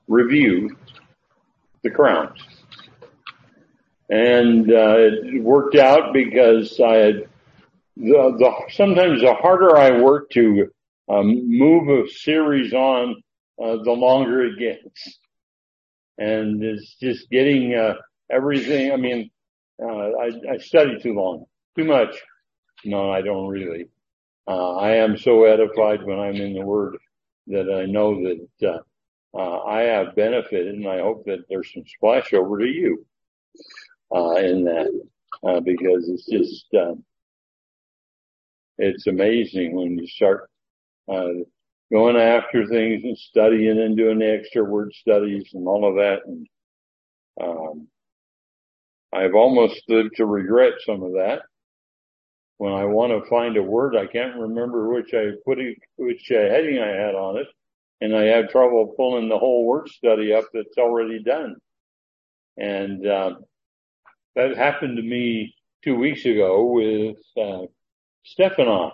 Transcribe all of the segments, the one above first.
review the crowns. And it worked out because I had sometimes the harder I work to move a series on, the longer it gets. And it's just getting everything. I mean, I study too long, too much. No, I don't really. I am so edified when I'm in the Word that I know that I have benefited, and I hope that there's some splash over to you in that, because it's just it's amazing when you start going after things and studying and doing the extra word studies and all of that. And I've almost lived to regret some of that. When I want to find a word, I can't remember which heading I had on it, and I have trouble pulling the whole word study up that's already done. And that happened to me 2 weeks ago with Stephanos.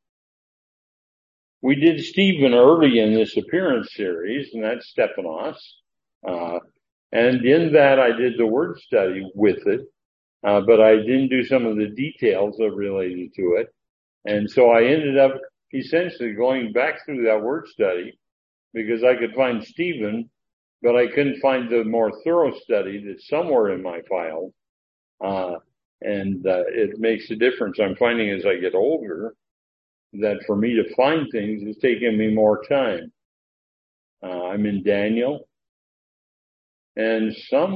We did Stephen early in this appearance series, and that's Stephanos. And in that, I did the word study with it. But I didn't do some of the details that related to it. And so I ended up essentially going back through that word study because I could find Stephen, but I couldn't find the more thorough study that's somewhere in my file. And it makes a difference. I'm finding as I get older that for me to find things is taking me more time. I'm in Daniel, and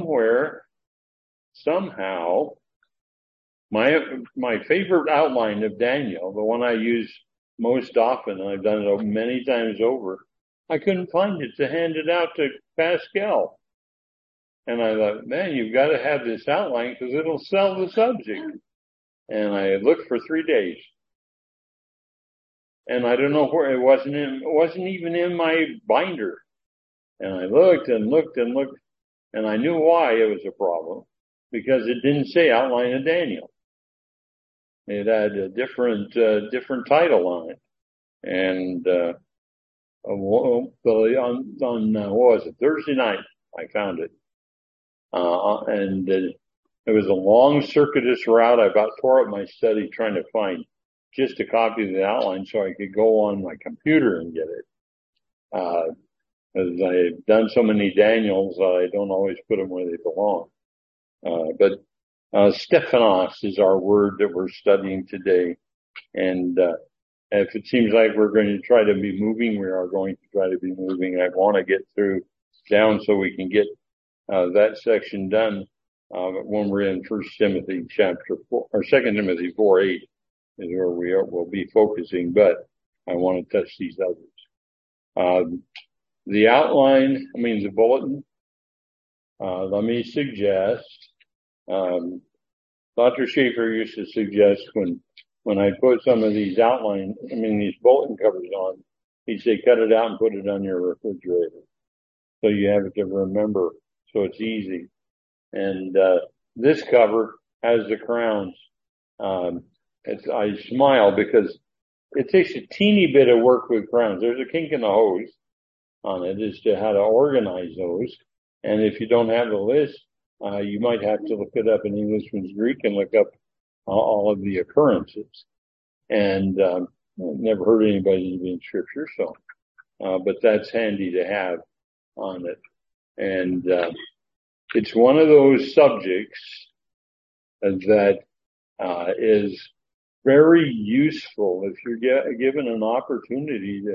somehow, my favorite outline of Daniel, the one I use most often, and I've done it many times over, I couldn't find it to hand it out to Pascal. And I thought, man, you've got to have this outline because it'll sell the subject. And I looked for 3 days. And I don't know where it wasn't even in my binder. And I looked and looked and looked, and I knew why it was a problem. Because it didn't say outline of Daniel. It had a different title on it. And, what was it? Thursday night, I found it. And it was a long circuitous route. I about tore up my study trying to find just a copy of the outline so I could go on my computer and get it. As I've done so many Daniels, I don't always put them where they belong. But Stephanos is our word that we're studying today. And if it seems like we're going to try to be moving, we are going to try to be moving. I want to get down so we can get that section done when we're in 1 Timothy chapter 4, or 2 Timothy 4:8 is where we'll be focusing, but I want to touch these others. The outline, the bulletin, let me suggest, Dr. Schaefer used to suggest when I put some of these these bulletin covers on, he'd say, cut it out and put it on your refrigerator. So you have it to remember, so it's easy. And, this cover has the crowns. I smile because it takes a teeny bit of work with crowns. There's a kink in the hose on it as to how to organize those. And if you don't have the list, you might have to look it up in Englishman's Greek and look up all of the occurrences. And I've never heard anybody in Scripture, so but that's handy to have on it. And it's one of those subjects that is very useful if you're given an opportunity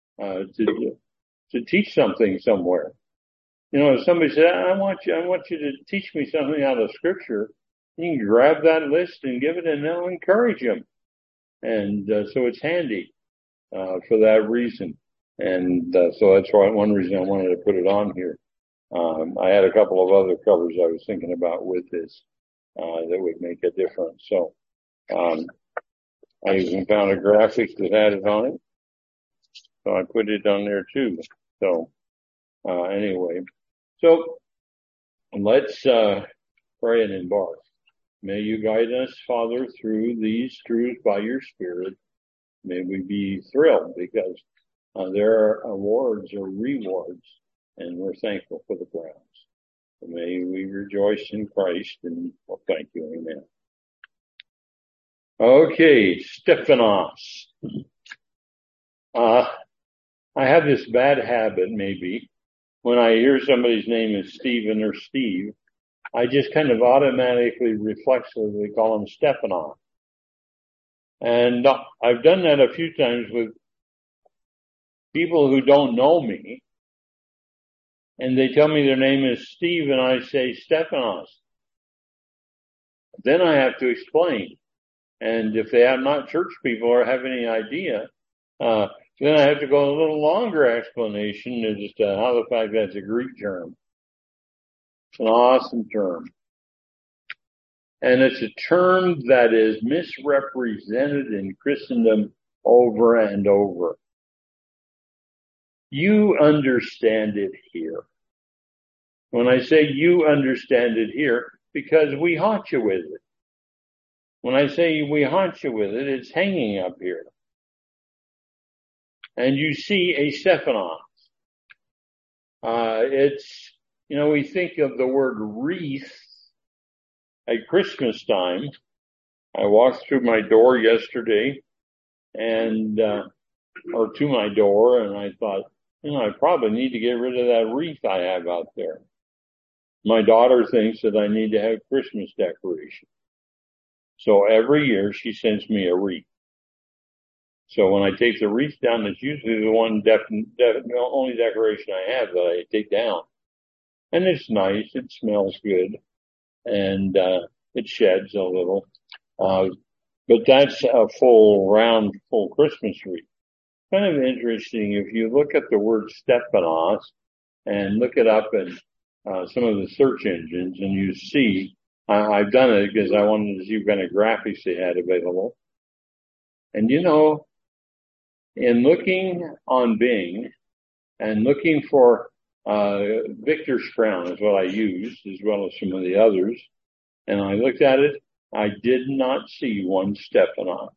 to teach something somewhere. If somebody said, I want you to teach me something out of Scripture, you can grab that list and give it, and they'll encourage them. And so it's handy for that reason. And so that's why one reason I wanted to put it on here. I had a couple of other covers I was thinking about with this that would make a difference. So I even found a graphic that had it on it, so I put it on there too. So anyway, so let's pray and embark. May you guide us, Father, through these truths by your Spirit. May we be thrilled because there are awards or rewards and we're thankful for the Browns. May we rejoice in Christ, and well, thank you, amen. Okay, Stephanos. I have this bad habit, maybe, when I hear somebody's name is Stephen or Steve, I just kind of automatically, reflexively call him Stephanos. And I've done that a few times with people who don't know me, and they tell me their name is Steve, and I say Stephanos. Then I have to explain. And if they are not church people or have any idea, then I have to go a little longer explanation as to how the fact that's a Greek term. It's an awesome term. And it's a term that is misrepresented in Christendom over and over. You understand it here. When I say you understand it here, because we haunt you with it. When I say we haunt you with it, it's hanging up here. And you see a Stephanos. It's, we think of the word wreath at Christmas time. I walked through my door yesterday or to my door, and I thought, I probably need to get rid of that wreath I have out there. My daughter thinks that I need to have Christmas decoration. So every year she sends me a wreath. So when I take the wreath down, it's usually the one only decoration I have that I take down. And it's nice, it smells good, and it sheds a little. But that's a full Christmas wreath. Kind of interesting if you look at the word Stephanos and look it up in some of the search engines, and you see, I've done it because I wanted to see what kind of graphics they had available. And in looking on Bing and looking for Victor's Crown is what I used, as well as some of the others, and I looked at it, I did not see one Stephanos.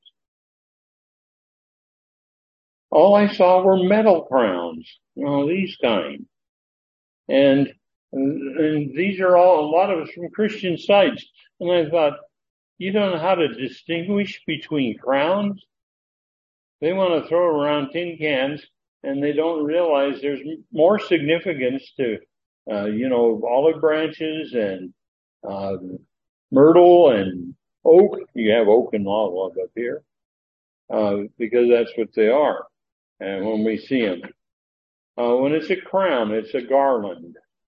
All I saw were metal crowns, these kind. And these are a lot of us from Christian sites. And I thought, you don't know how to distinguish between crowns? They want to throw around tin cans, and they don't realize there's more significance to, olive branches and myrtle and oak. You have oak and olive up here, because that's what they are. And when we see them, when it's a crown, it's a garland.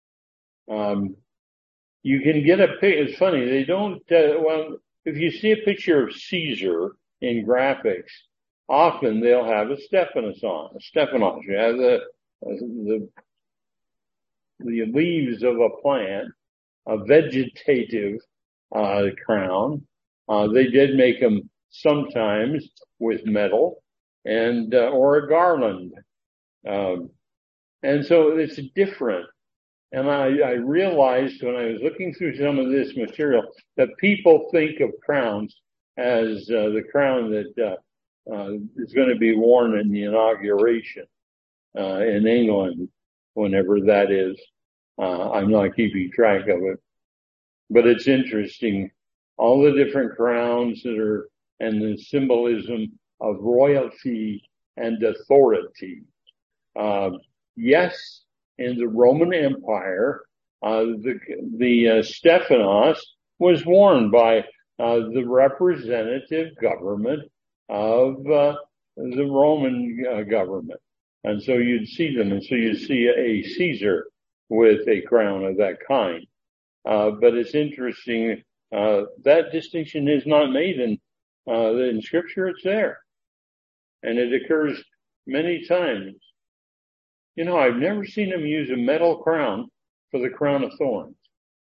You can get it's funny. They don't, if you see a picture of Caesar in graphics, often they'll have a Stephanos on. A Stephanos. You have the leaves of a plant, a vegetative crown. They did make them sometimes with metal and or a garland. And so it's different. And I realized when I was looking through some of this material that people think of crowns as the crown that is going to be worn in the inauguration in England, whenever that is. I'm not keeping track of it, but it's interesting. All the different crowns and the symbolism of royalty and authority. Yes, in the Roman Empire, the Stephanos was worn by the representative government of the Roman government. And so you'd see them, and so you'd see a Caesar with a crown of that kind. But it's interesting, that distinction is not made in Scripture. It's there. And it occurs many times. I've never seen them use a metal crown for the crown of thorns.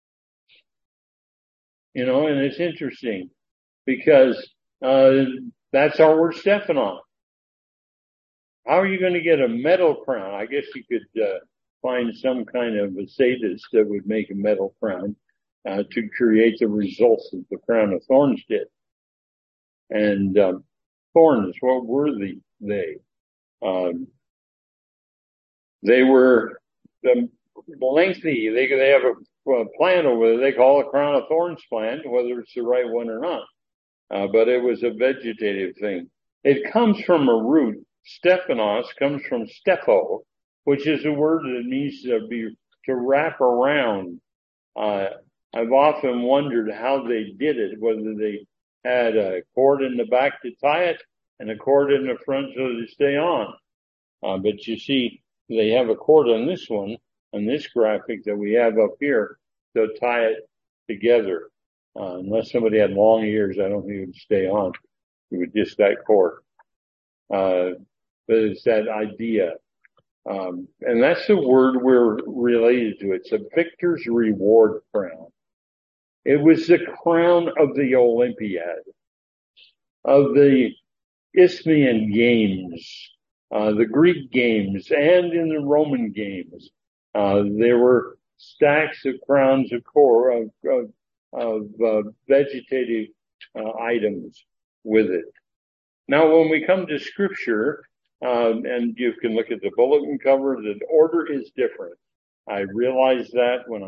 And it's interesting because that's our word Stephanos. How are you going to get a metal crown? I guess you could find some kind of a sadist that would make a metal crown to create the results that the crown of thorns did. And thorns, what were they? They were the lengthy, they have a plant over there they call a crown of thorns plant, whether it's the right one or not. But it was a vegetative thing. It comes from a root. Stephanos comes from stepho, which is a word that means to wrap around. I've often wondered how they did it, whether they had a cord in the back to tie it and a cord in the front so to stay on. But you see, they have a cord on this one, on this graphic that we have up here, to tie it together. Unless somebody had long ears, I don't think it would stay on. It would just that cord. But it's that idea. And that's the word we're related to. It's a victor's reward crown. It was the crown of the Olympiad, of the Isthmian Games, the Greek Games, and in the Roman Games. There were stacks of crowns of vegetative items with it. Now, when we come to Scripture, and you can look at the bulletin cover, the order is different. I realized that when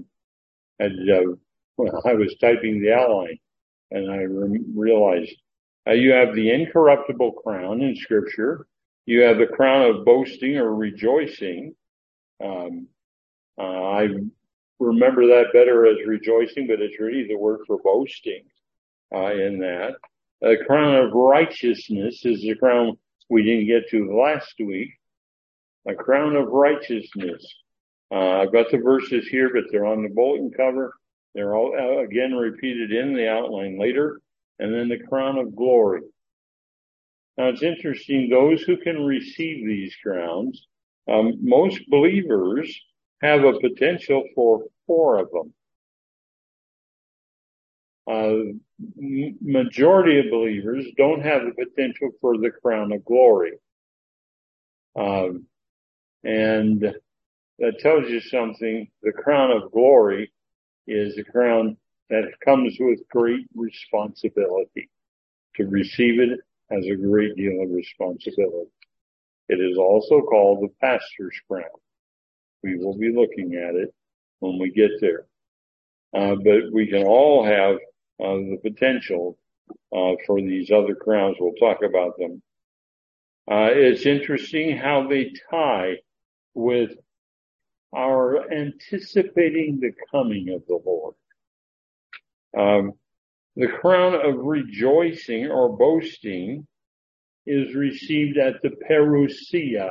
I was typing the outline, and I realized you have the incorruptible crown in Scripture. You have the crown of boasting or rejoicing. I remember that better as rejoicing, but it's really the word for boasting in that. The crown of righteousness is the crown we didn't get to last week. A crown of righteousness. I've got the verses here, but they're on the bulletin cover. They're all again repeated in the outline later. And then the crown of glory. Now it's interesting, those who can receive these crowns, most believers have a potential for 4 of them. Majority of believers don't have the potential for the crown of glory. And that tells you something. The crown of glory is a crown that comes with great responsibility. To receive it has a great deal of responsibility. It is also called the pastor's crown. We will be looking at it when we get there. But we can all have the potential for these other crowns. We'll talk about them. It's interesting how they tie with our anticipating the coming of the Lord. The crown of rejoicing or boasting is received at the parousia.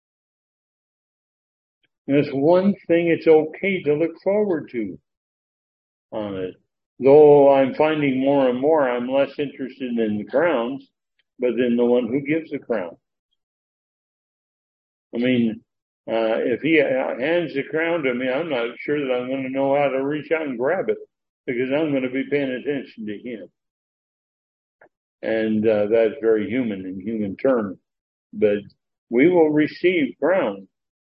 And it's one thing it's okay to look forward to on it. Though I'm finding more and more I'm less interested in the crowns, but in the one who gives the crown. I mean, if he hands the crown to me, I'm not sure that I'm going to know how to reach out and grab it, because I'm going to be paying attention to him. And that's very human in human terms. But we will receive crowns.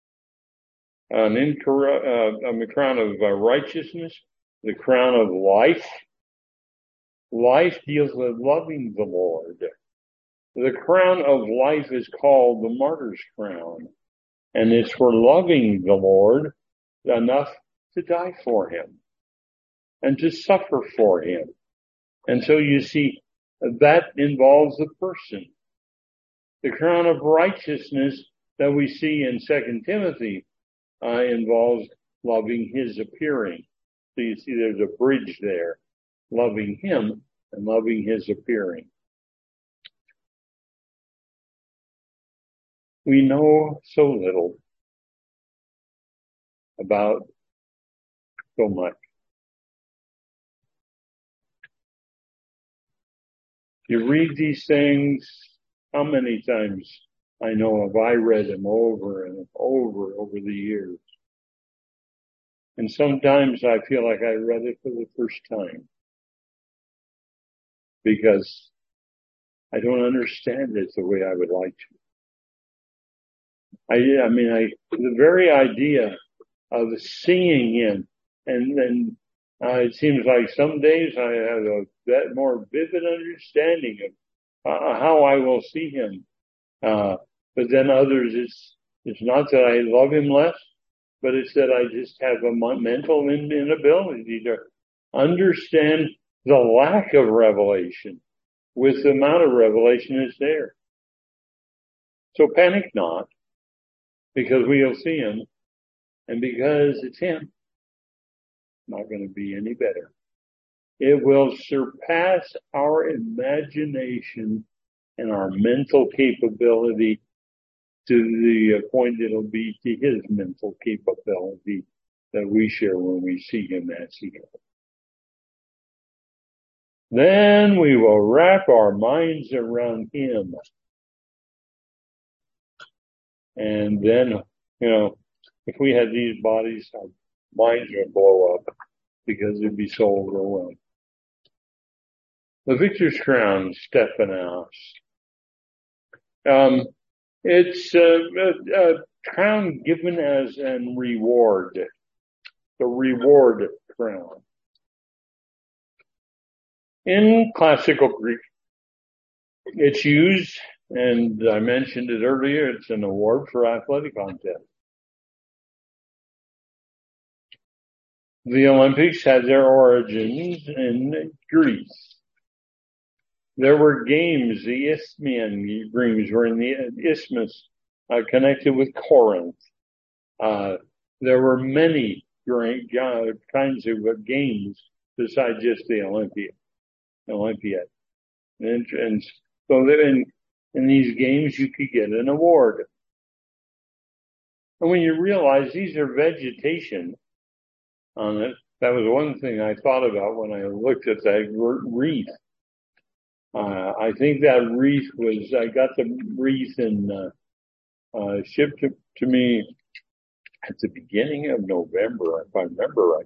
The crown of righteousness, the crown of life. Life deals with loving the Lord. The crown of life is called the martyr's crown. And it's for loving the Lord enough to die for him and to suffer for him. And so you see, that involves the person. The crown of righteousness that we see in 2 Timothy involves loving his appearing. So you see there's a bridge there, loving him and loving his appearing. We know so little about so much. You read these things, how many times I know have I read them over and over the years. And sometimes I feel like I read it for the first time because I don't understand it the way I would like to. The very idea of seeing him, and then it seems like some days I have that more vivid understanding of how I will see him. But then others, it's not that I love him less, but it's that I just have a mental inability to understand the lack of revelation with the amount of revelation that's there. So panic not, because we'll see him, and because it's him, it's not going to be any better. It will surpass our imagination and our mental capability to the point it'll be to his mental capability that we share when we see him as he is. Then we will wrap our minds around him. And then, if we had these bodies, our minds would blow up because it'd be so overwhelming. The Victor's Crown, Stephanos. It's a crown given as an reward. The reward crown. In classical Greek, it's used, and I mentioned it earlier, it's an award for athletic contest. The Olympics had their origins in Greece. There were games, the Isthmian Games were in the Isthmus, connected with Corinth. There were many great kinds of games besides just the Olympiad. And so in these games, you could get an award. And when you realize these are vegetation on it, that was one thing I thought about when I looked at that wreath. I think that wreath I got the wreath shipped to me at the beginning of November, if I remember right.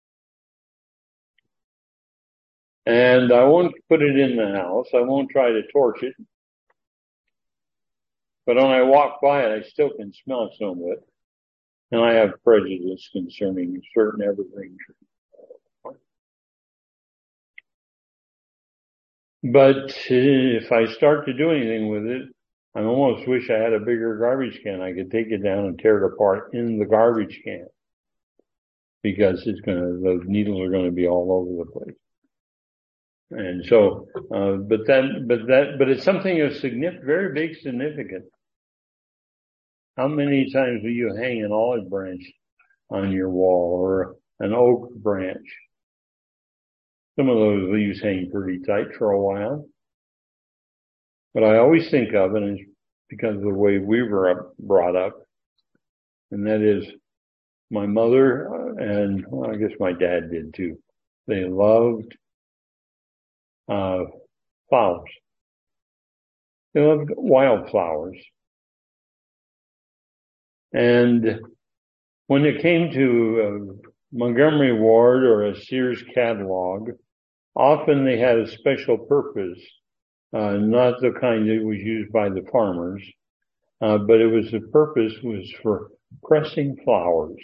And I won't put it in the house. I won't try to torch it. But when I walk by it, I still can smell some of it. And I have prejudice concerning certain evergreen trees. But if I start to do anything with it, I almost wish I had a bigger garbage can. I could take it down and tear it apart in the garbage can, because those needles are going to be all over the place. And so, but it's something of very big significance. How many times will you hang an olive branch on your wall or an oak branch? Some of those leaves hang pretty tight for a while. But I always think of it, and it's because of the way we were brought up, and that is my mother and I guess my dad did too. They loved flowers. They loved wildflowers. And when it came to Montgomery Ward or a Sears catalog, often they had a special purpose, not the kind that was used by the farmers, but the purpose was for pressing flowers.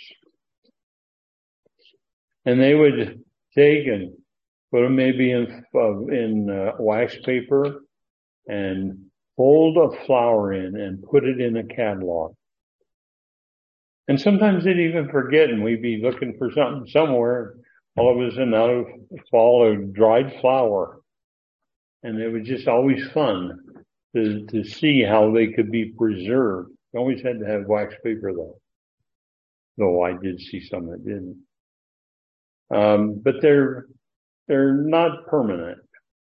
And they would take and put them maybe in wax paper and fold a flower in and put it in a catalog. And sometimes they'd even forget, and we'd be looking for something somewhere. All of a sudden, out of fall, a dried flower. And it was just always fun to see how they could be preserved. You always had to have wax paper, though I did see some that didn't. But they're not permanent.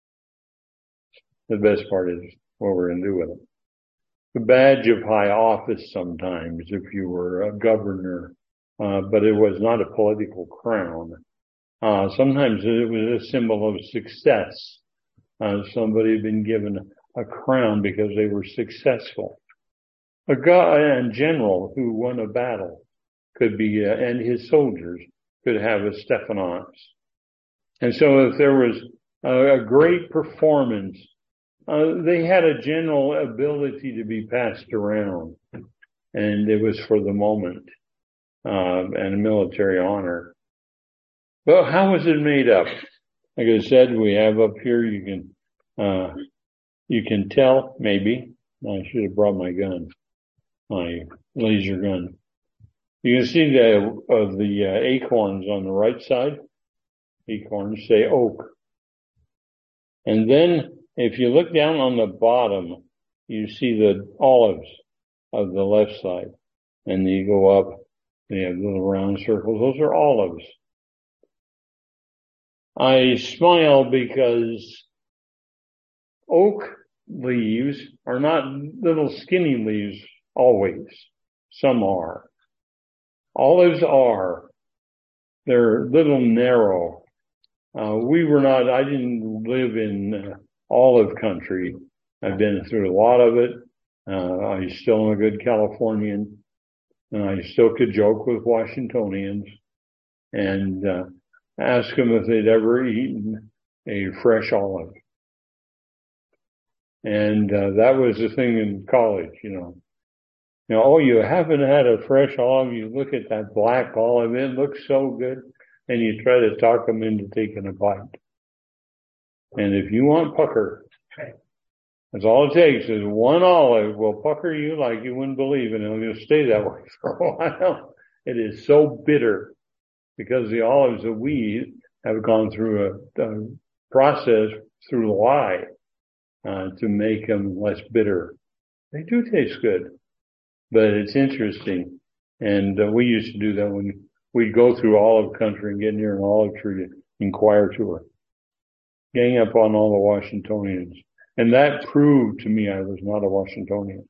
The best part is what we're going to do with them. A badge of high office sometimes if you were a governor, but it was not a political crown. Sometimes it was a symbol of success. Somebody had been given a crown because they were successful. A general who won a battle could be, and his soldiers could have a Stephanos. And so if there was a great performance, they had a general ability to be passed around, and it was for the moment, and a military honor. Well, how was it made up? Like I said, we have up here, you can tell, maybe. I should have brought my gun, my laser gun. You can see the acorns on the right side. Acorns say oak. And then if you look down on the bottom, you see the olives of the left side. And you go up, they have little round circles. Those are olives. I smile because oak leaves are not little skinny leaves always. Some are. Olives are. They're little narrow. I didn't live in olive country. I've been through a lot of it. I still am a good Californian, and I still could joke with Washingtonians and ask them if they'd ever eaten a fresh olive. And that was the thing in college, oh, you haven't had a fresh olive. You look at that black olive. It looks so good. And you try to talk them into taking a bite. And if you want pucker, that's all it takes is one olive will pucker you like you wouldn't believe, and it'll just stay that way for a while. It is so bitter because the olives that we eat have gone through a process through lye to make them less bitter. They do taste good, but it's interesting. And we used to do that when we'd go through olive country and get near an olive tree to inquire to her. Gang up on all the Washingtonians. And that proved to me I was not a Washingtonian.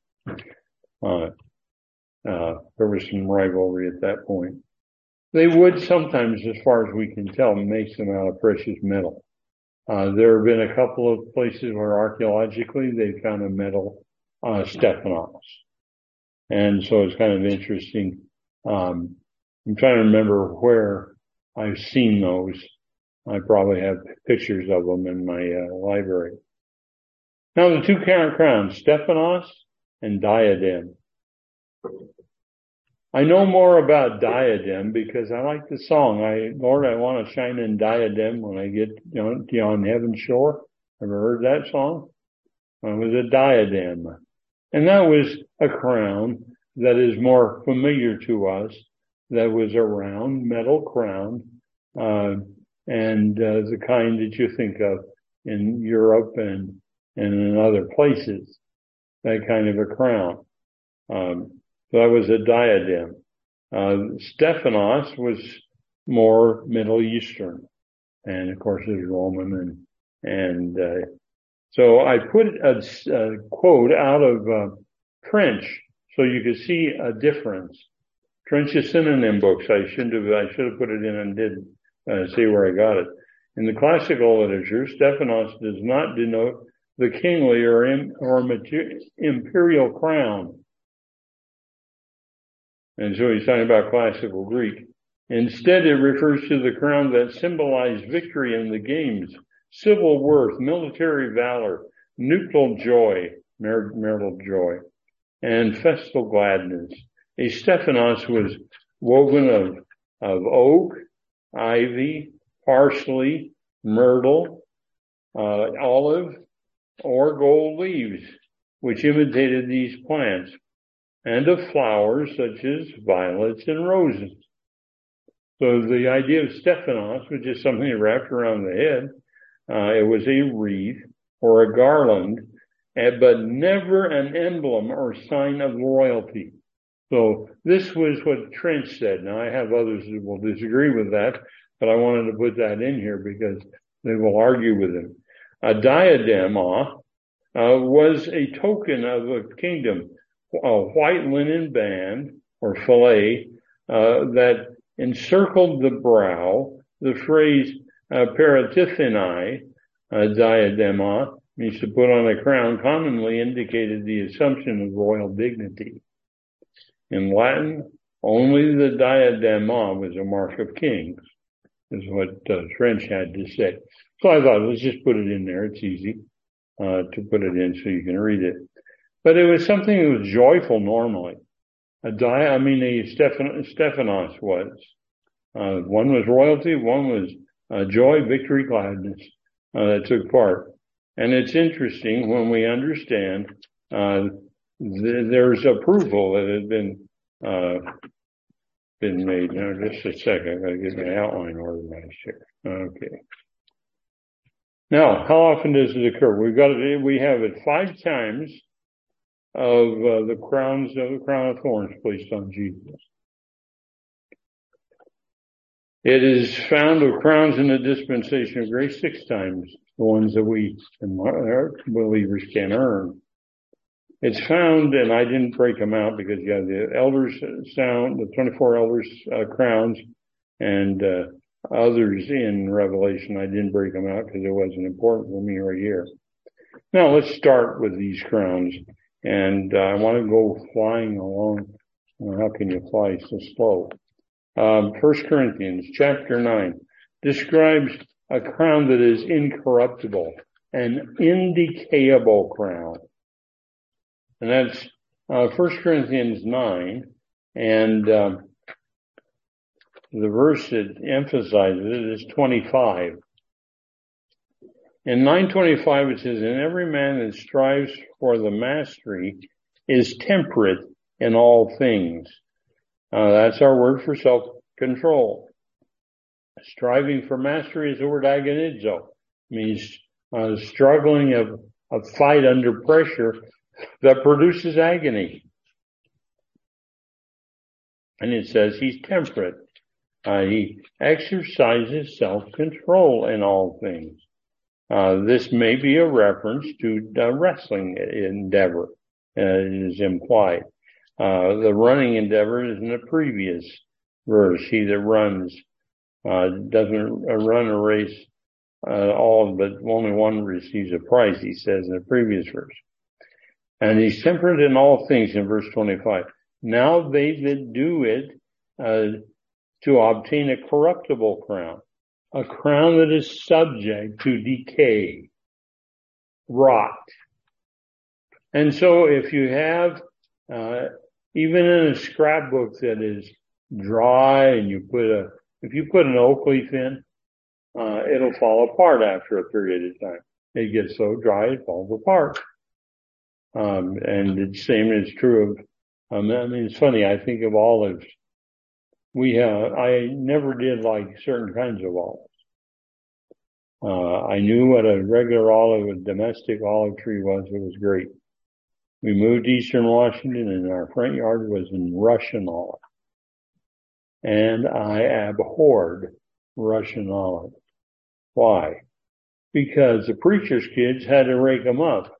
There was some rivalry at that point. They would sometimes, as far as we can tell, make them out of precious metal. There have been a couple of places where archaeologically they found a metal Stephanos. And so it's kind of interesting. I'm trying to remember where I've seen those. I probably have pictures of them in my library. Now the two crowns, Stephanos and Diadem. I know more about Diadem because I like the song. Lord, I want to shine in diadem when I get on heaven's shore. Ever heard that song? It was a diadem. And that was a crown that is more familiar to us. That was a round metal crown, and the kind that you think of in Europe and in other places, that kind of a crown. So that was a diadem. Stephanos was more Middle Eastern, and of course is Roman, and so I put a quote out of Trench so you could see a difference. Trench's synonym books. I should have put it in and didn't see where I got it. In the classical literature, Stephanos does not denote the kingly or imperial crown. And so he's talking about classical Greek. Instead, it refers to the crown that symbolized victory in the games, civil worth, military valor, nuptial joy, marital joy, and festal gladness. A Stephanos was woven of oak, ivy, parsley, myrtle, olive, or gold leaves, which imitated these plants, and of flowers such as violets and roses. So the idea of Stephanos was just something wrapped around the head. It was a wreath or a garland, but never an emblem or sign of royalty. So this was what Trench said. Now I have others that will disagree with that, but I wanted to put that in here because they will argue with him. A diadema was a token of a kingdom, a white linen band or fillet that encircled the brow. The phrase paratithini, diadema, means to put on a crown, commonly indicated the assumption of royal dignity. In Latin, only the diadema was a mark of kings, is what Trench had to say. So I thought, let's just put it in there. It's easy to put it in so you can read it. But it was something that was joyful normally. Stephanos was. One was royalty, one was joy, victory, gladness that took part. And it's interesting when we understand there's approval that had been been made. Now, just a second. I gotta get my outline organized here. Okay. Now, how often does it occur? We have it 5 times of the crown of thorns placed on Jesus. It is found of crowns in the dispensation of grace 6 times, the ones that we believers can earn. It's found, and I didn't break them out because you have the elders the 24 elders crowns, and others in Revelation. I didn't break them out because it wasn't important for me right here. Now let's start with these crowns, and I want to go flying along. How can you fly so slow? 1 Corinthians chapter 9 describes a crown that is incorruptible, an indecayable crown. And that's 1 Corinthians 9, and the verse that emphasizes it is 25. In 9:25 it says, "And every man that strives for the mastery is temperate in all things." That's our word for self-control. Striving for mastery is the word agonizo. It means struggling a fight under pressure that produces agony. And it says he's temperate. He exercises self-control in all things. This may be a reference to the wrestling endeavor, it is implied. The running endeavor is in the previous verse. He that runs doesn't run a race all, but only one receives a prize, he says in the previous verse. And he's temperate in all things in verse 25. Now they that do it to obtain a corruptible crown, a crown that is subject to decay, rot. And so if you have, even in a scrapbook that is dry and if you put an oak leaf in, it'll fall apart after a period of time. It gets so dry it falls apart. And the same is true of, it's funny, I think of olives. I never did like certain kinds of olives. I knew what a regular olive, a domestic olive tree was. It was great. We moved to Eastern Washington and our front yard was in Russian olive. And I abhorred Russian olive. Why? Because the preacher's kids had to rake them up.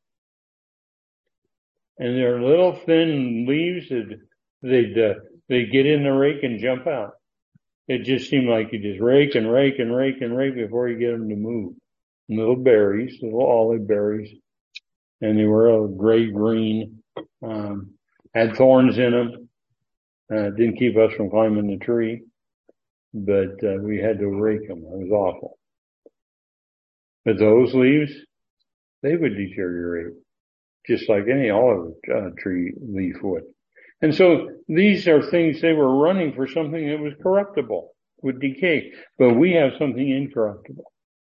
And they're little thin leaves that they'd get in the rake and jump out. It just seemed like you just rake and rake and rake and rake before you get them to move. Little berries, little olive berries. And they were a gray-green, had thorns in them. Didn't keep us from climbing the tree, but we had to rake them. It was awful. But those leaves, they would deteriorate, just like any olive tree leaf would. And so these are things, they were running for something that was corruptible, would decay. But we have something incorruptible.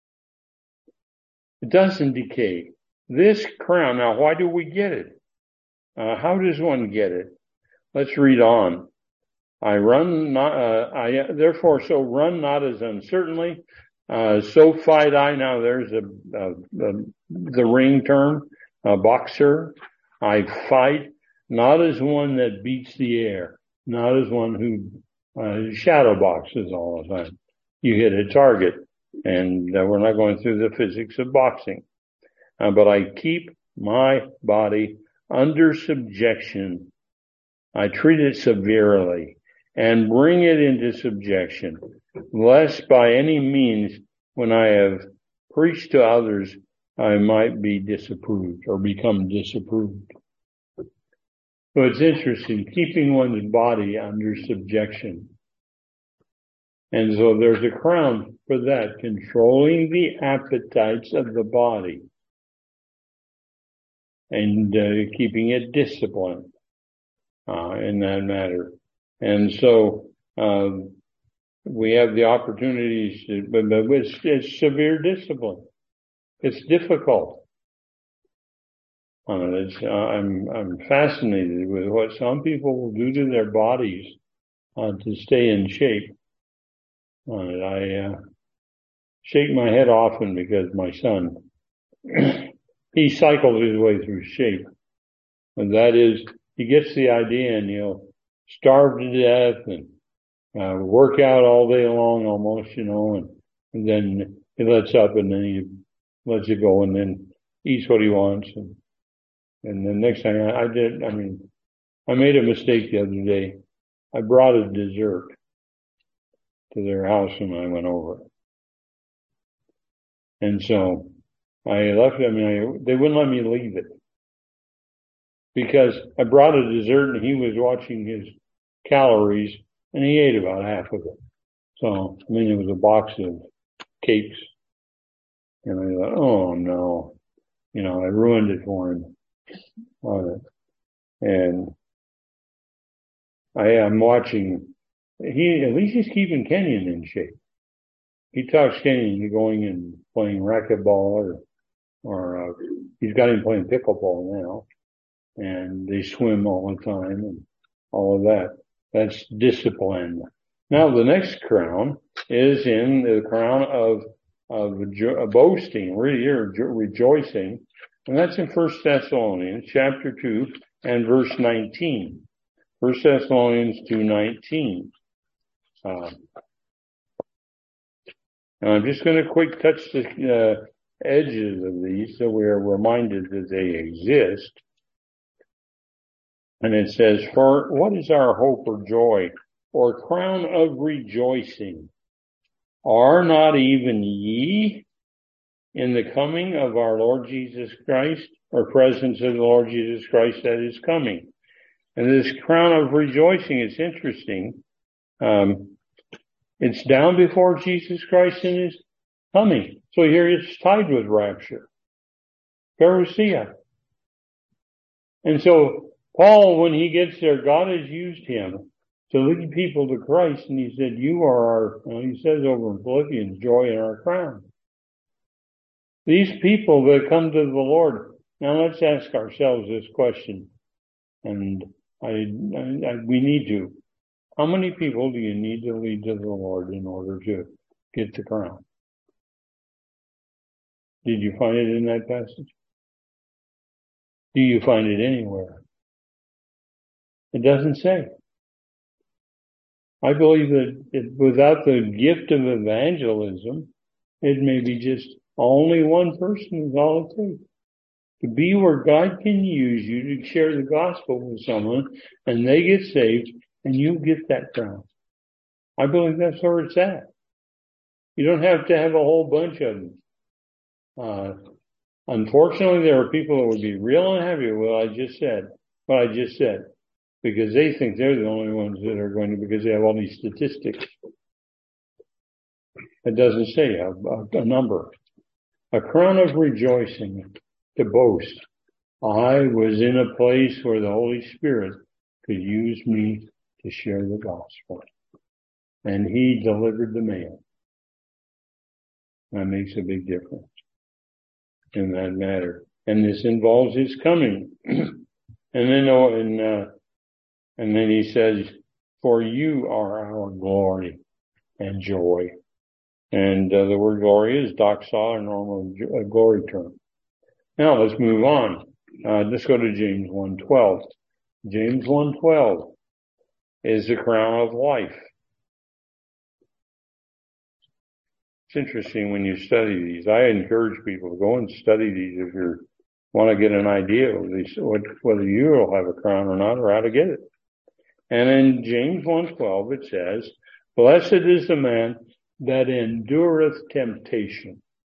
It doesn't decay. This crown, now why do we get it? How does one get it? Let's read on. Therefore so run not as uncertainly, so fight I. Now there's the ring term, boxer. I fight not as one that beats the air, not as one who shadow boxes all the time. You hit a target, and we're not going through the physics of boxing. But I keep my body under subjection. I treat it severely and bring it into subjection, lest by any means, when I have preached to others, I might be disapproved or become disapproved. So it's interesting, keeping one's body under subjection. And so there's a crown for that, controlling the appetites of the body and keeping it disciplined in that matter. And so we have the opportunities, but it's severe discipline. It's difficult. I'm fascinated with what some people will do to their bodies to stay in shape. I shake my head often because my son, he cycles his way through shape. And that is, he gets the idea and he'll starve to death and work out all day long almost, and then he lets up and then he lets it go and then eats what he wants. And the next time I made a mistake the other day. I brought a dessert to their house when I went over. And so I left them, they wouldn't let me leave it because I brought a dessert and he was watching his calories and he ate about half of it. So, it was a box of cakes and I thought, oh no, I ruined it for him. And I'm watching, at least he's keeping Kenyon in shape. He talks Kenyon into going and playing racquetball or he's got him playing pickleball now. And they swim all the time and all of that. That's discipline. Now the next crown is in the crown of boasting, rejoicing. And that's in 1 Thessalonians chapter 2 and verse 19. 1 Thessalonians 2:19. And I'm just going to quick touch the edges of these so we are reminded that they exist. And it says, for what is our hope or joy or crown of rejoicing? Are not even ye in the coming of our Lord Jesus Christ, or presence of the Lord Jesus Christ that is coming? And this crown of rejoicing is interesting. It's down before Jesus Christ in his coming. So here it's tied with rapture. Parousia. And so Paul, when he gets there, God has used him to lead people to Christ. And he said, you are he says over in Philippians, joy in our crown. These people that come to the Lord. Now let's ask ourselves this question. And we need to. How many people do you need to lead to the Lord in order to get the crown? Did you find it in that passage? Do you find it anywhere? It doesn't say. I believe that without the gift of evangelism, it may be just only one person is all it takes. To be where God can use you to share the gospel with someone and they get saved and you get that crown. I believe that's where it's at. You don't have to have a whole bunch of them. Unfortunately, there are people that would be real unhappy with what I just said, because they think they're the only ones that are going to, because they have all these statistics. It doesn't say a number. A crown of rejoicing to boast. I was in a place where the Holy Spirit could use me to share the gospel. And he delivered the mail. That makes a big difference in that matter. And this involves his coming. And then he says, for you are our glory and joy. And the word glory is doxa, a normal glory term. Now let's move on. Let's go to James 1:12. James 1:12 is the crown of life. It's interesting when you study these. I encourage people to go and study these if you want to get an idea of these, whether you will have a crown or not, or how to get it. And in James 1:12 it says, blessed is the man that endureth temptation.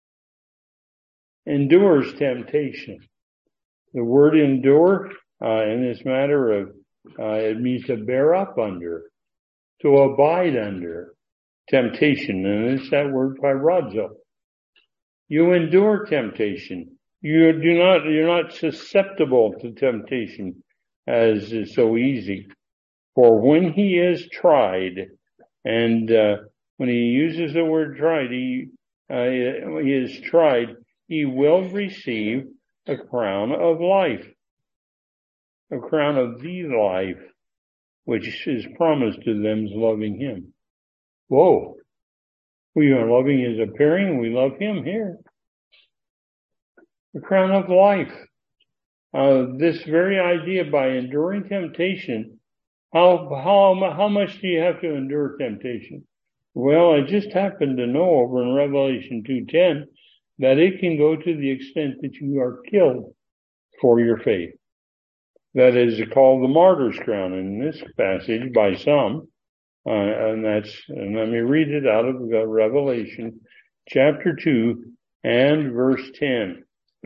Endures temptation. The word endure, in this matter of, it means to bear up under, to abide under temptation. And it's that word pyrazo. You endure temptation. You're not susceptible to temptation as is so easy. For when he is tried, and when he uses the word tried, he is tried, he will receive a crown of life. A crown of the life. which is promised to them loving him. Whoa. We are loving his appearing. We love him here. The crown of life. This very idea by enduring temptation. How much do you have to endure temptation? Well, I just happen to know over in Revelation 2:10 that it can go to the extent that you are killed for your faith. That is called the martyr's crown in this passage by some. And let me read it out of Revelation chapter 2 and verse 10.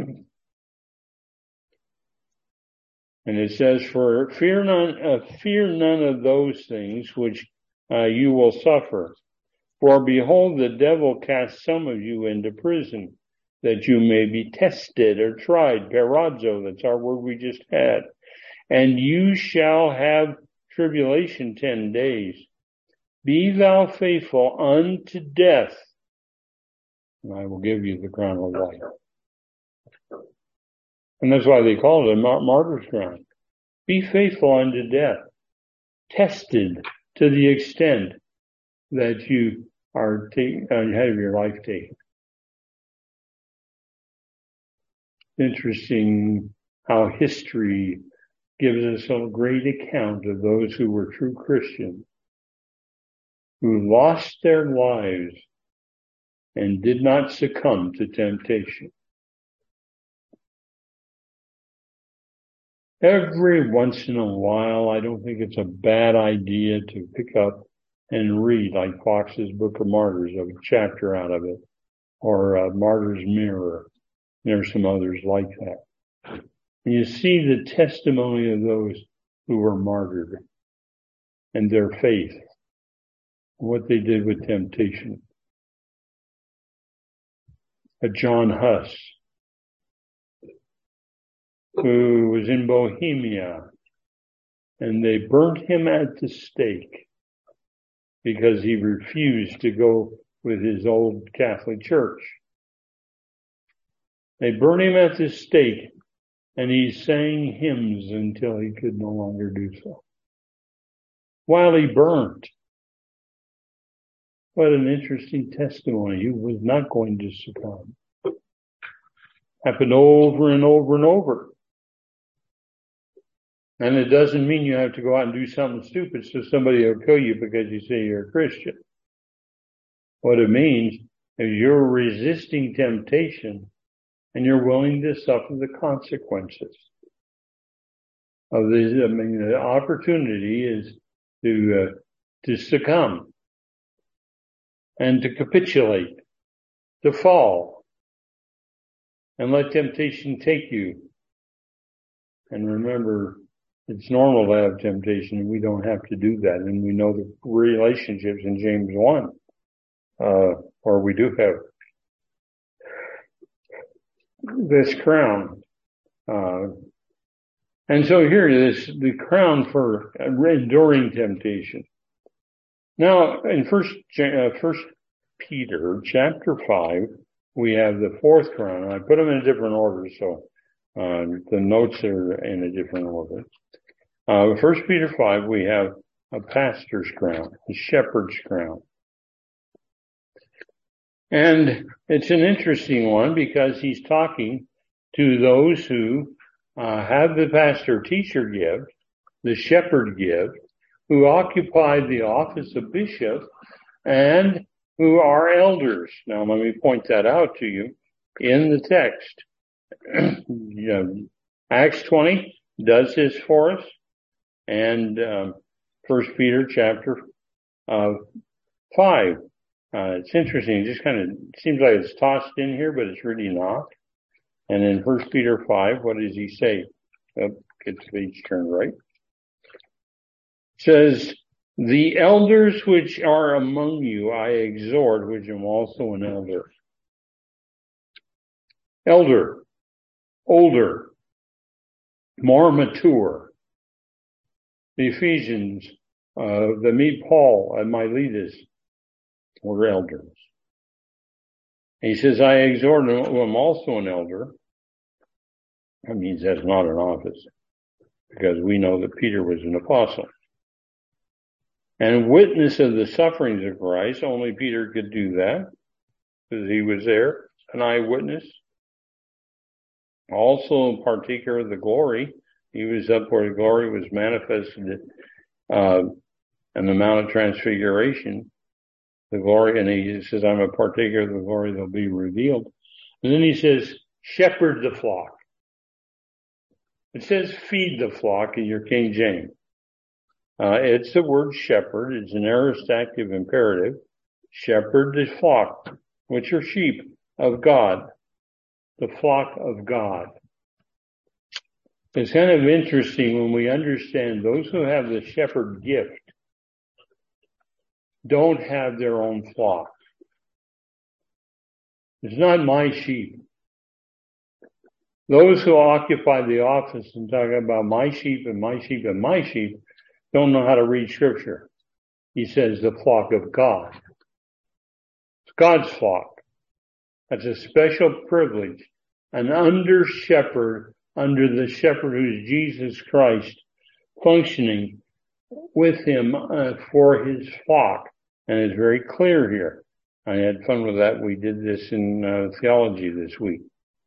And it says, for fear none of those things which you will suffer. For behold, the devil casts some of you into prison, that you may be tested or tried. Perazzo, that's our word we just had. And you shall have tribulation 10 days. Be thou faithful unto death, and I will give you the crown of life. And that's why they call it a martyr's crown. Be faithful unto death, tested to the extent that you are have your life taken. Interesting how history gives us a great account of those who were true Christians, who lost their lives and did not succumb to temptation. Every once in a while, I don't think it's a bad idea to pick up and read, like Fox's Book of Martyrs, a chapter out of it, or Martyr's Mirror. There's some others like that. And you see the testimony of those who were martyred and their faith, what they did with temptation. John Huss, who was in Bohemia, and they burnt him at the stake because he refused to go with his old Catholic church. They burned him at the stake, and he sang hymns until he could no longer do so. While he burned. What an interesting testimony. He was not going to succumb. Happened over and over and over. And it doesn't mean you have to go out and do something stupid so somebody will kill you because you say you're a Christian. What it means is you're resisting temptation and you're willing to suffer the consequences of this. I mean, the opportunity is to succumb and to capitulate, to fall, and let temptation take you. And remember, it's normal to have temptation, and we don't have to do that. And we know the relationships in James 1, or we do have this crown. And so here it is, the crown for enduring temptation. Now, in First Peter chapter 5, we have the fourth crown. I put them in a different order, so the notes are in a different order. 1 Peter 5, we have a pastor's crown, a shepherd's crown. And it's an interesting one because he's talking to those who have the pastor-teacher gift, the shepherd gift, who occupy the office of bishop, and who are elders. Now, let me point that out to you in the text. Acts 20 does this for us, and 1 Peter chapter 5. It's interesting. It just kind of seems like it's tossed in here, but it's really not. And in 1 Peter 5, what does he say? Get the page turned right. It says, the elders which are among you I exhort, which am also an elder. Elder, older, more mature. The Ephesians, Paul and Miletus were elders. He says, I exhort who am also an elder. That means that's not an office, because we know that Peter was an apostle. and witness of the sufferings of Christ. Only Peter could do that because he was there, an eyewitness. Also partaker of the glory. He was up where the glory was manifested, and the Mount of Transfiguration, the glory, and he says, I'm a partaker of the glory that will be revealed. And then he says, shepherd the flock. It says feed the flock in your King James. It's the word shepherd. It's an aorist active imperative. Shepherd the flock, which are sheep of God. The flock of God. It's kind of interesting when we understand those who have the shepherd gift don't have their own flock. It's not my sheep. Those who occupy the office and talk about my sheep and my sheep and my sheep don't know how to read scripture. He says the flock of God. It's God's flock. That's a special privilege. An under shepherd under the shepherd who's Jesus Christ, functioning with him for his flock. And it's very clear here. I had fun with that. We did this in theology this week.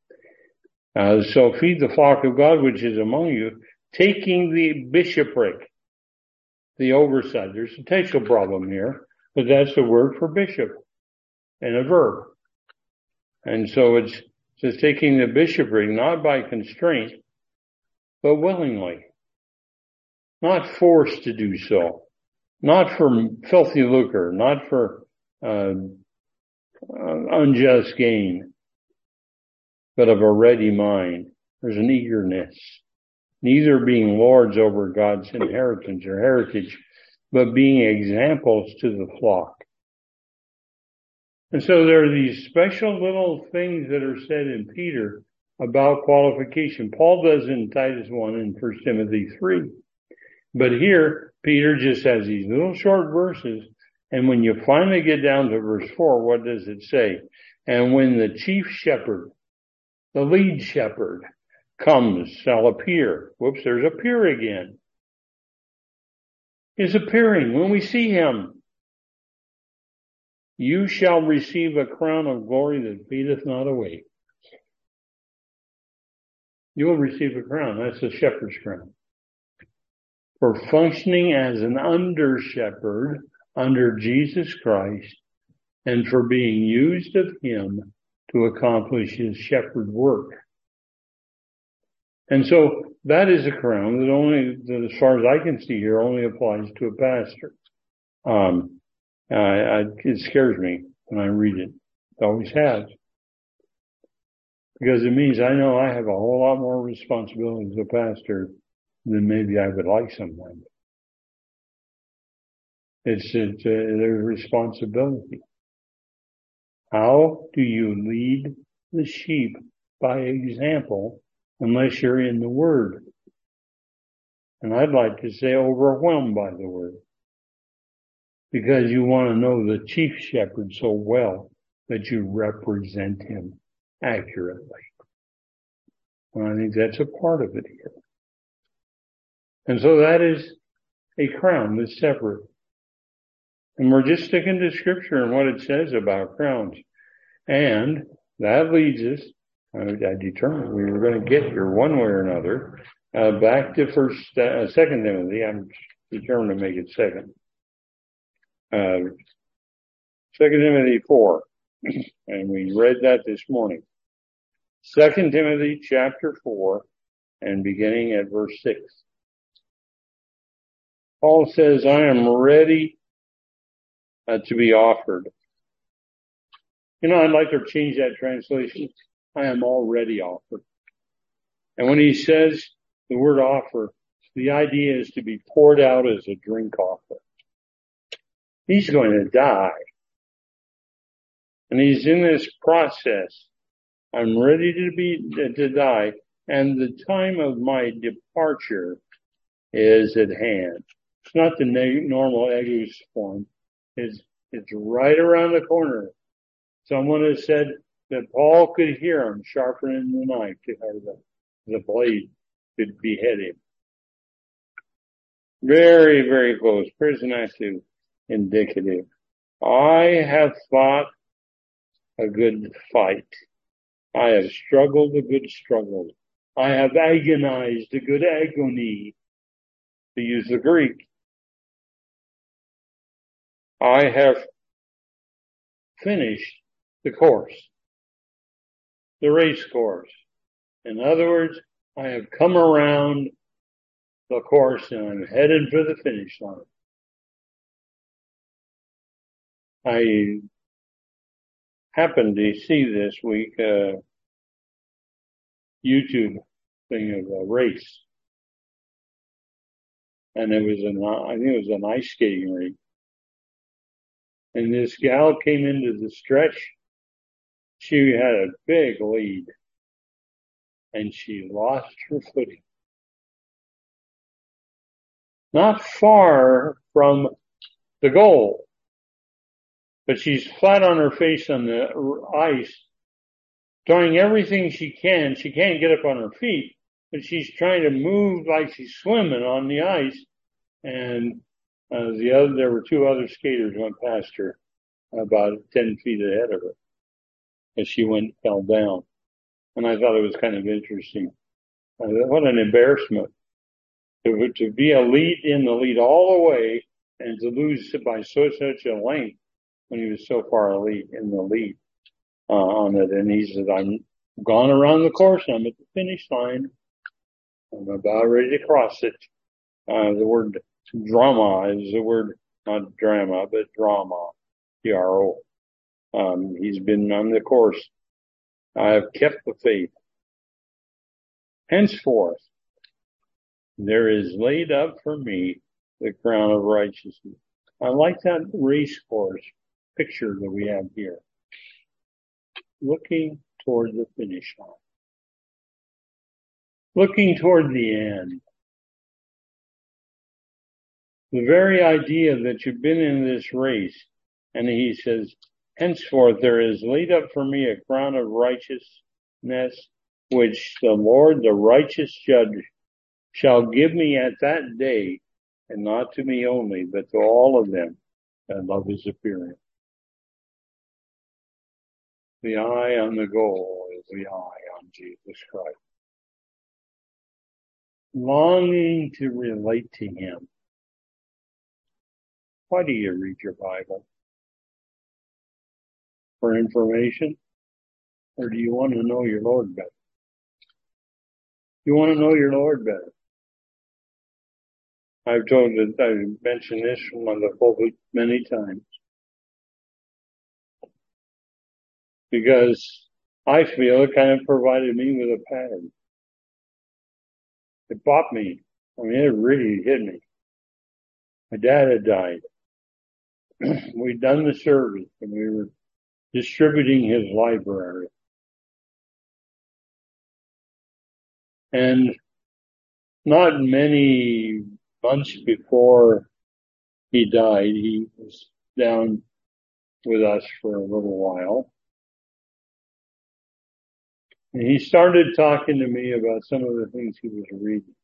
So feed the flock of God which is among you, taking the bishopric, the oversight. There's a textual problem here, but that's the word for bishop and a verb. And so it's just taking the bishopric, not by constraint, but willingly. Not forced to do so. Not for filthy lucre, not for unjust gain, but of a ready mind. There's an eagerness. Neither being lords over God's inheritance or heritage, but being examples to the flock. And so there are these special little things that are said in Peter about qualification. Paul does in Titus 1 and 1 Timothy 3. But here, Peter just has these little short verses. And when you finally get down to verse 4, what does it say? And when the chief shepherd, the lead shepherd, comes, shall appear. Whoops, there's appear again. Is appearing when we see him. You shall receive a crown of glory that fadeth not away. You will receive a crown. That's the shepherd's crown. For functioning as an under shepherd under Jesus Christ and for being used of him to accomplish his shepherd work. And so that is a crown that as far as I can see here, only applies to a pastor. It scares me when I read it. It always has. Because it means I know I have a whole lot more responsibility as a pastor than maybe I would like sometimes. It's their responsibility. How do you lead the sheep by example unless you're in the Word? And I'd like to say overwhelmed by the Word. Because you want to know the chief shepherd so well that you represent him accurately. And I think that's a part of it here. And so that is a crown that's separate. And we're just sticking to scripture and what it says about crowns. And that leads us, I determined we were going to get here one way or another, back to 2 Timothy. I'm determined to make it second. 2 Timothy 4. And we read that this morning. 2 Timothy chapter 4 and beginning at verse 6. Paul says, I am ready to be offered. You know, I'd like to change that translation. I am already offered. And when he says the word offer, the idea is to be poured out as a drink offer. He's going to die. And he's in this process. I'm ready to die. And the time of my departure is at hand. It's not the normal Egus form. It's right around the corner. Someone has said that Paul could hear him sharpening the knife, or the blade could behead him. Very, very close. Present active indicative. I have fought a good fight. I have struggled a good struggle. I have agonized a good agony, to use the Greek. I have finished the course, the race course. In other words, I have come around the course and I'm headed for the finish line. I happened to see this week a YouTube thing of a race. And it was I think it was an ice skating rink. And this gal came into the stretch. She had a big lead and she lost her footing. Not far from the goal, but she's flat on her face on the ice, doing everything she can. She can't get up on her feet, but she's trying to move like she's swimming on the ice. And there were two other skaters went past her about 10 feet ahead of her as she fell down. And I thought it was kind of interesting. What an embarrassment to be in the lead all the way and to lose by such a length when he was so far in the lead on it. And he said, I'm gone around the course. I'm at the finish line. I'm about ready to cross it. The word drama is the word, not drama, but drama, T-R-O. He's been on the course. I have kept the faith. Henceforth, there is laid up for me the crown of righteousness. I like that race course picture that we have here. Looking toward the finish line. Looking toward the end. The very idea that you've been in this race, and he says, henceforth there is laid up for me a crown of righteousness, which the Lord, the righteous judge, shall give me at that day, and not to me only, but to all of them that love his appearing. The eye on the goal is the eye on Jesus Christ. Longing to relate to him. Why do you read your Bible? For information? Or do you want to know your Lord better? You want to know your Lord better. I mentioned this on the pulpit many times. Because I feel it kind of provided me with a pattern. It bought me. I mean, it really hit me. My dad had died. We'd done the service and we were distributing his library. And not many months before he died, he was down with us for a little while. And he started talking to me about some of the things he was reading.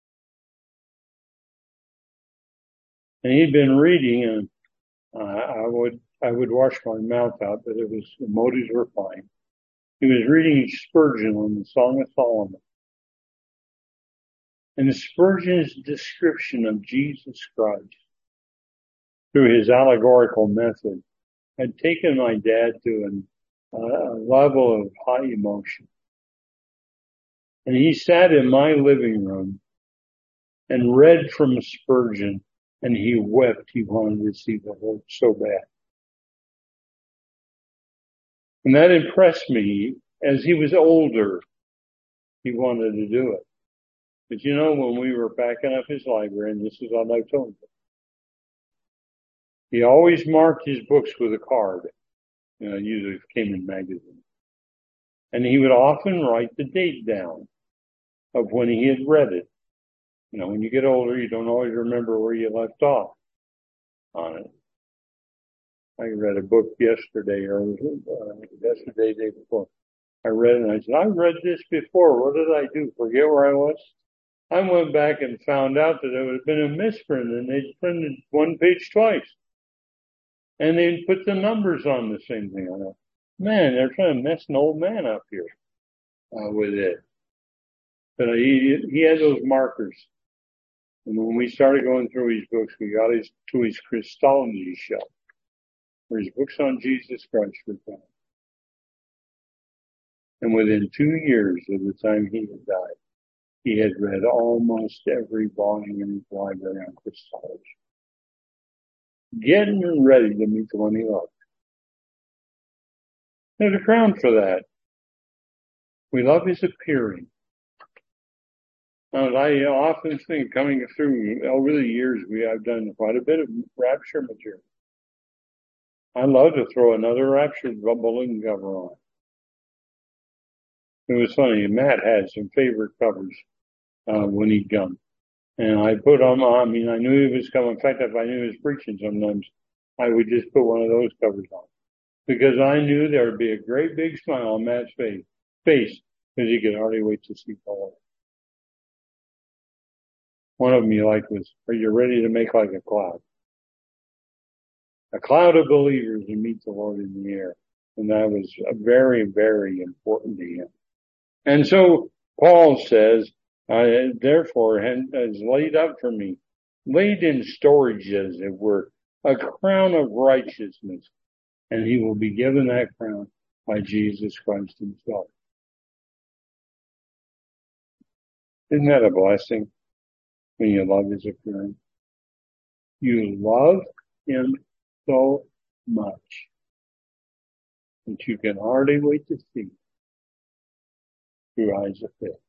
And he'd been reading, and I would wash my mouth out, but the motives were fine. He was reading Spurgeon on the Song of Solomon. And Spurgeon's description of Jesus Christ through his allegorical method had taken my dad to a level of high emotion. And he sat in my living room and read from Spurgeon, and he wept. He wanted to see the Lord so bad. And that impressed me. As he was older, he wanted to do it. But you know, when we were backing up his library, and this is what I told him, he always marked his books with a card. Usually it came in magazines. And he would often write the date down of when he had read it. When you get older, you don't always remember where you left off on it. I read a book yesterday, day before. I read it and I said, I read this before. What did I do? Forget where I was? I went back and found out that it had been a misprint, and they'd printed one page twice. And they'd put the numbers on the same thing. I thought, man, they're trying to mess an old man up here with it. But he had those markers. And when we started going through his books, we got to his Christology shelf, where his books on Jesus Christ were found. And within 2 years of the time he had died, he had read almost every volume in his library on Christology. Getting ready to meet the one he loved. There's a crown for that. We love his appearing. And I often think, coming through over the years, I've done quite a bit of rapture material. I love to throw another rapture balloon cover on. It was funny. Matt had some favorite covers when he'd come. And I put them on. I mean, I knew he was coming. In fact, if I knew he was preaching sometimes, I would just put one of those covers on. Because I knew there would be a great big smile on Matt's face, because he could hardly wait to see Paul. One of them you liked was, are you ready to make like a cloud? A cloud of believers and meet the Lord in the air. And that was very, very important to him. And so Paul says, therefore has laid up for me, laid in storage as it were, a crown of righteousness. And he will be given that crown by Jesus Christ himself. Isn't that a blessing when you love his appearing? You love him so much that you can hardly wait to see through eyes of faith.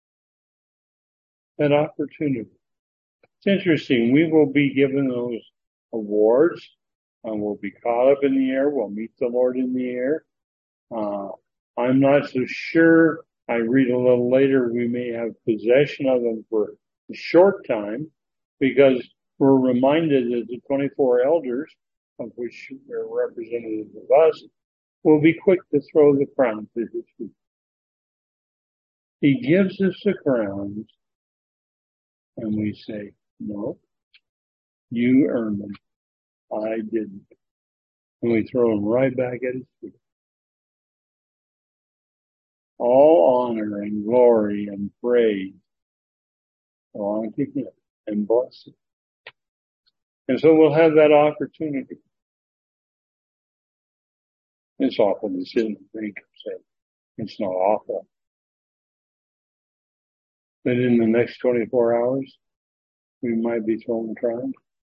That opportunity. It's interesting. We will be given those awards, and we'll be caught up in the air. We'll meet the Lord in the air. I'm not so sure. I read a little later, we may have possession of them for a short time, because we're reminded that the 24 elders, of which are representatives of us, will be quick to throw the crown to his feet. He gives us the crowns, and we say, no, you earned them. I didn't. And we throw them right back at his feet. All honor and glory and praise belong to him, and blessing. And so we'll have that opportunity. It's awful to sit and think and say, it's not awful. But in the next 24 hours, we might be thrown crowns.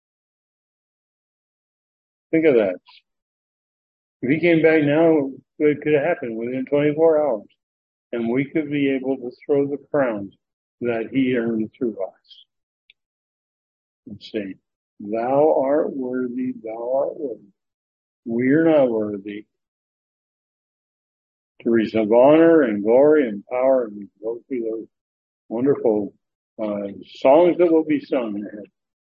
Think of that. If he came back now, it could have happened within 24 hours. And we could be able to throw the crowns that he earned through us. And say, thou art worthy, thou art worthy. We're not worthy to receive honor and glory and power, and we go through those wonderful songs that will be sung ahead.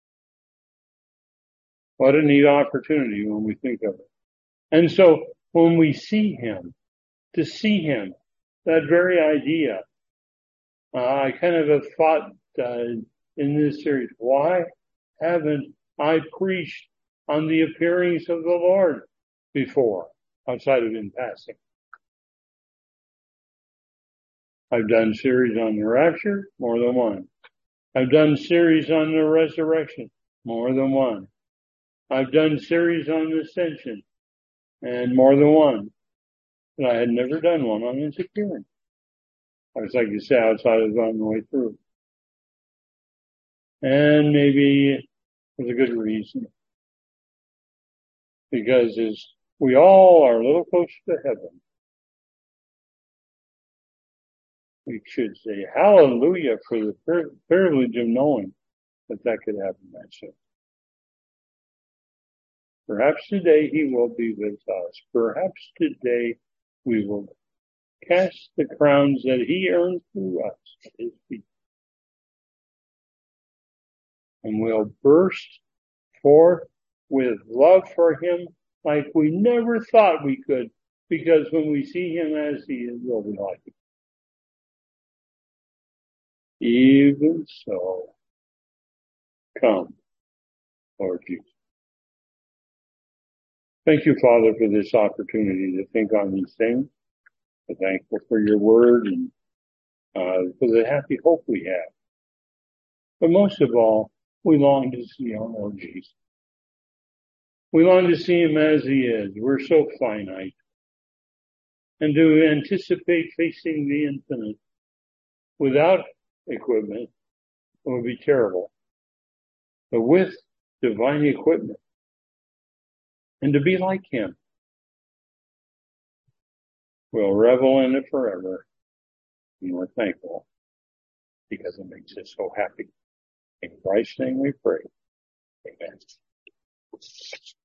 What a neat opportunity when we think of it. And so when we see him, to see him, that very idea, I kind of have thought in this series, why haven't I preached on the appearings of the Lord before, outside of in passing? I've done series on the rapture, more than one. I've done series on the resurrection, more than one. I've done series on the ascension, and more than one. But I had never done one on his appearing. I was, like you say, outside of on the way through. And maybe there's a good reason. Because as we all are a little closer to heaven, we should say hallelujah for the privilege of knowing that could happen that soon. Perhaps today he will be with us. Perhaps today we will cast the crowns that he earned through us at his feet. And we'll burst forth with love for him like we never thought we could, because when we see him as he is, we'll be like him. Even so, come, Lord Jesus. Thank you, Father, for this opportunity to think on these things. We're thankful for your word and for the happy hope we have. But most of all, we long to see our Lord Jesus. We long to see him as he is. We're so finite. And to anticipate facing the infinite without equipment would be terrible. But with divine equipment, and to be like him, we'll revel in it forever. And we're thankful because it makes us so happy. In Christ's name we pray. Amen.